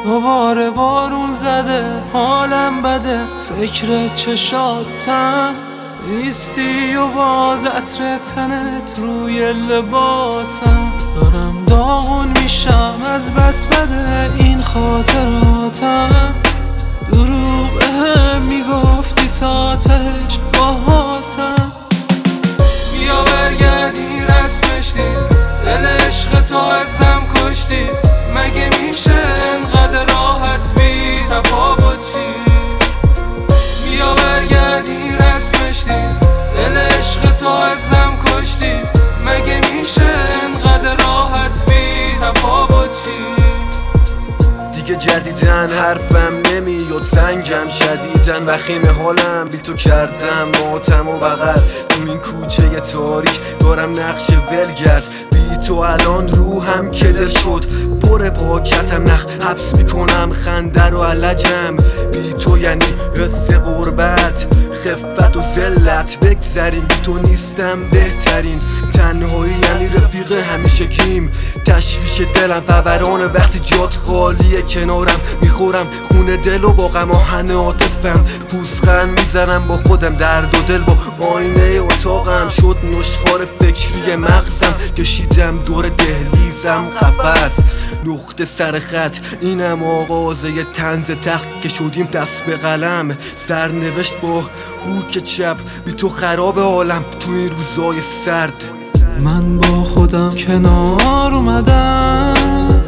دوباره بارون زده حالم بده، فکر چشاتم نیستی و باز عطر تنت روی لباسم. دارم داغون میشم از بس بده این خاطراتم. دروغ بهم میگفتی تا تهش باهاتم. بیا برگردی رسمش دی، دل عشق تو ازم کشتی. مگه میشه انقدر راحت بی تفاوت چی؟ بیا برگردی رسمش دی، دل عشق تو ازم کشتی. مگه میشه انقدر راحت بی تفاوت چی؟ دیگه جدیدن حرفم نمیاد، سنگم شدیدن وخیم حالم بی تو کردم ماتم و بغل. تو این کوچه تاریک دارم نقش ولگرد، بی تو الان روحم کدر شد. پر پاکتم نخ حبس میکنم خنده رو علجم. بی تو یعنی حس غربت، خفت و ذلت. بگذریم بی تو نیستم بهترین. تنهایی یعنی رفیق همیشه گیم. تشویش دلم فورانه وقتی جات خالیه کنارم. میخورم خونه دل و با غم آهن عاطفم. پوزخند میزنم با خودم، درد و دل با آینه اتاقم. شد نشخوار فکری مغزم، کشیدم دور دهلیزم قفس. نقطه سر خط اینم آغازه طنز تخت که شدیم دست به قلم. سرنوشت با هوک چپ، بی تو خراب عالم تو این روزای سرد. من با خودم کنار اومدم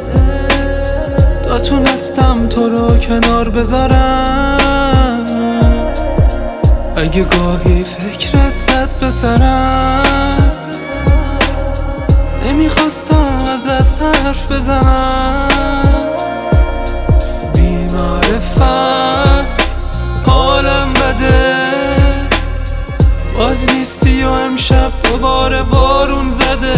تا تونستم تو رو کنار بذارم. اگه گاهی فکرت زد به سرم، نمیخواستم ازت حرف بزنم. بی معرفت حالم بده، باز نیستی و امشب دوباره بارون زده.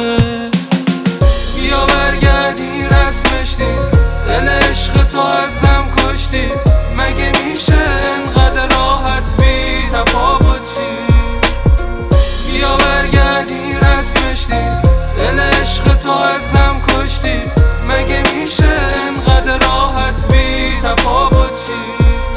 بیا برگردی رسمش دی، دل عشق تو ازم کشتی. مگه میشه انقدر راحت بی تفاوت چی؟ بیا برگردی رسمش دی، دل عشق تو ازم کشتی. مگه میشه انقدر راحت بی تفاوت چی؟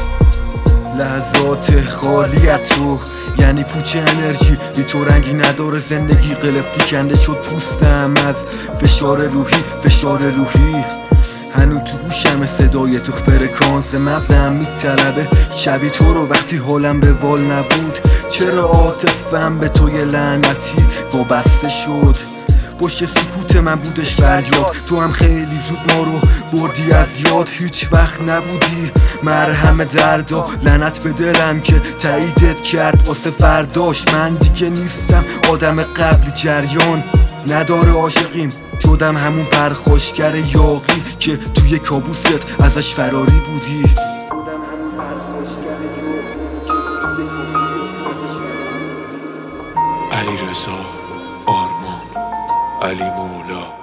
لحظات خالی از تو یعنی پوچ انرژی. بی تو رنگی نداره زندگی، قلفتی کنده شد پوستم از فشار روحی. هنو تو گوشم صدای تو، فرکانس مغزم میطلبه شبیه تو رو وقتی حالم روال نبود. چرا عاطفم به توی لعنتی وابسته شد؟ پشت سکوت من بودش فریاد. تو هم خیلی زود ما رو بردی از یاد، هیچ وقت نبودی مرهم دردا. لعنت به دلم که تاییدت کرد واسه فرداش. من دیگه نیستم آدم قبل جریان، نداره عاشقیم. شدم همون پرخاشگر یاقی که توی کابوست ازش فراری بودی. علیرضا آرمان، علی مولا.